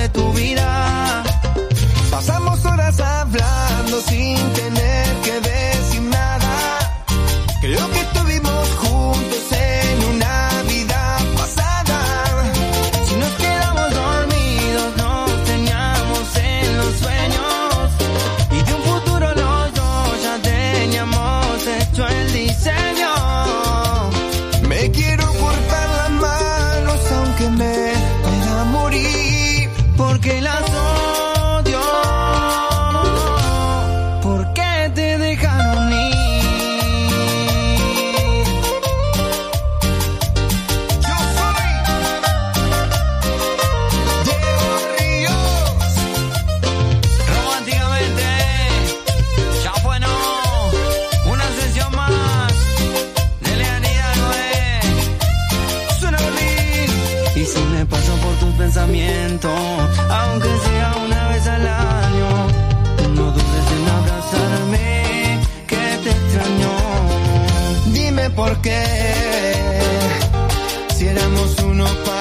tu vida. Pasamos horas hablando sin tener que decir nada. Creo que estuvimos juntos en una vida pasada. Si nos quedamos dormidos nos teníamos en los sueños, y de un futuro los dos ya teníamos hecho el diseño. Me quiero cortar las manos aunque me pueda morir, porque las odio. ¿Por qué te dejaron ir? Yo soy Diego Ríos. Románticamente, ya bueno, una sesión más de Leanida Noé. Suena Berlín. Y si me paso por tus pensamientos, aunque sea una vez al año, no dudes en abrazarme, que te extraño. Dime por qué, si éramos uno para